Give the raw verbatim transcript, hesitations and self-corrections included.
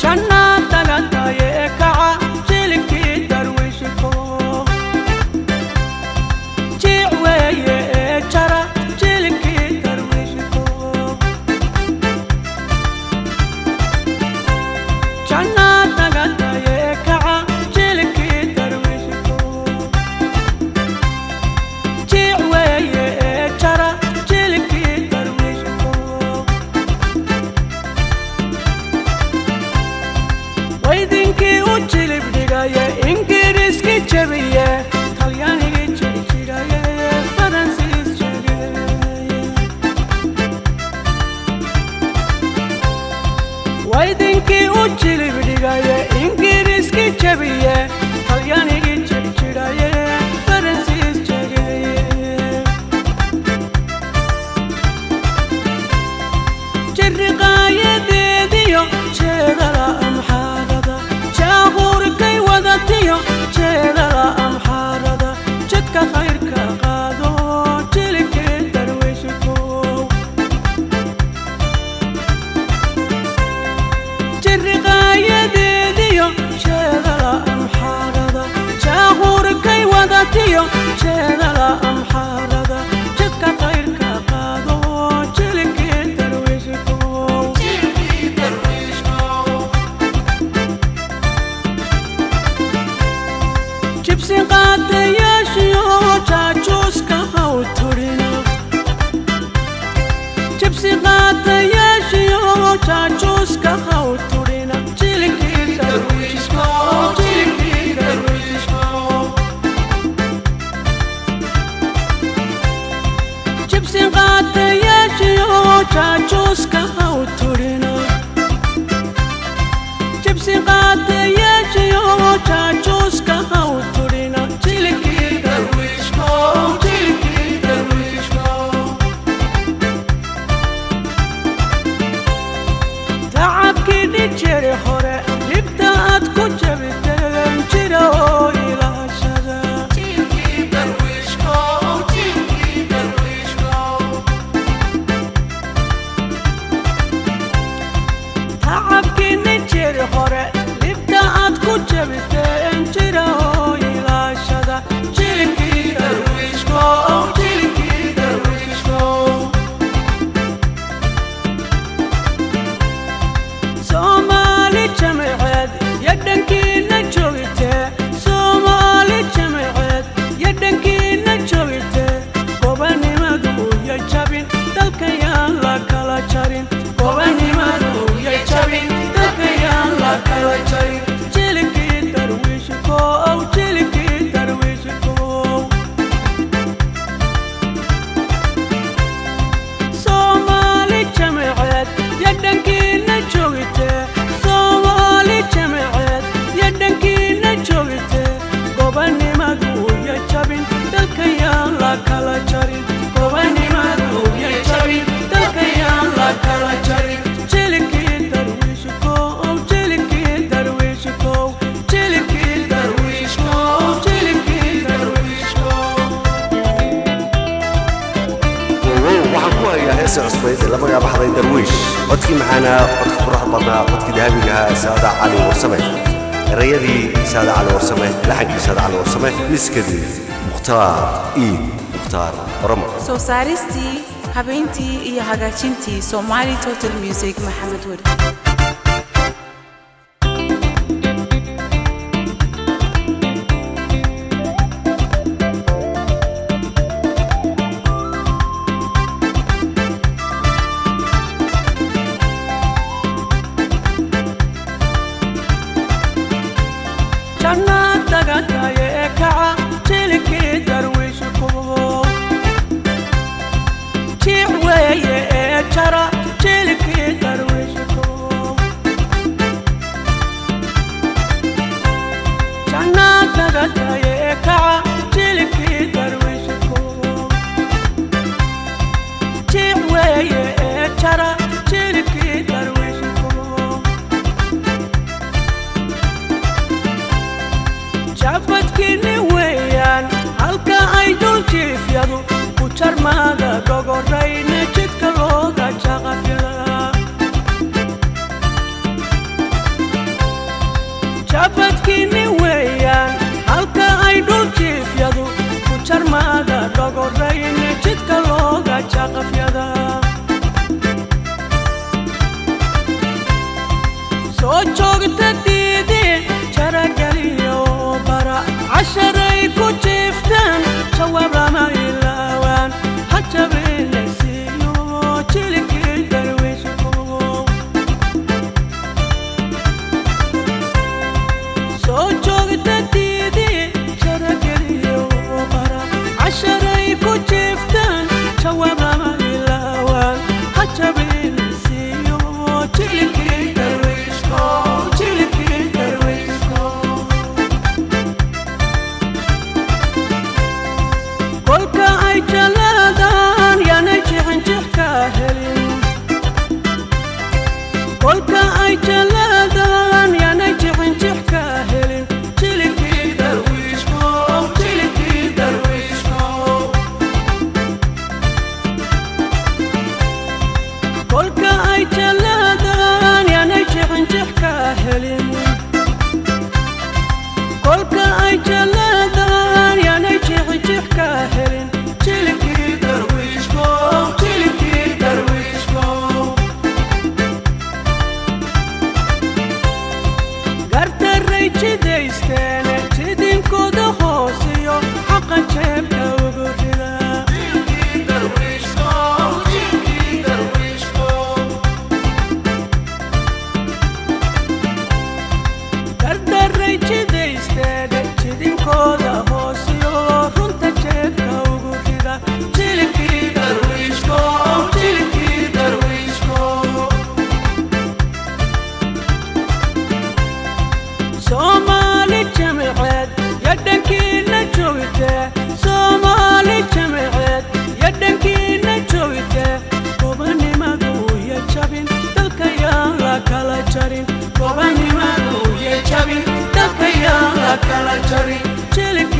لما بحضر درويش قدكي معنا قدك فرح بطنا قدك ذهبي سادة علي ورسمه الرياضي سادة علي ورسمه لحقي سادة علي ورسمه مسكدي مختار إيه مختار رمى سو سارستي هبنتي إيه هجاتشنتي سومالي توتال ميوزك محمد ورد jabadkiinni weeyaan halka ay dhuljiifyadu ku jarmaada dhogorayne jidka looga jaqafyada soo joogta diidi jaragaliyo bara casharay ku jiiftaan jawaab lama ilaawaan ha jabinaysiiyo jilikii darwiishko soo joogta diidi jaragaliyo bara casharay ku jiiftaan jawaab lama ilaawaan ha jabinaysiiyo jilikii darwiishko jilikii darwiishko kolka ay jalaadaan yaanay jixinjixka helin kolka ay jalaadaan yaanay jixinjixka helin jilikii darwiishko jilikii darwiishko kolka ay jalaadaan yaanay jixinjixka helin kolka ay jalaadaan yaanay jixinjixka helin jilikii darwiishko jilikii darwiishko gardaray jidaysteene jidinkooda hoosiyo xaqan jeebka ugu rida jilikii darwiishko jilikii darwiishko gardaray jidaysteene jidinkooda hoosiyo runta jeebka ugu rida jilikii darwiishko jilikii darwiishko Somali jamiceed yadhankiina joogte Somali jamiceed yadhankiina joogte gobanimadu iyo jabin dalka yaan la kala jarin gobanimadu iyo jabin dalka yaan la kala jarin jilik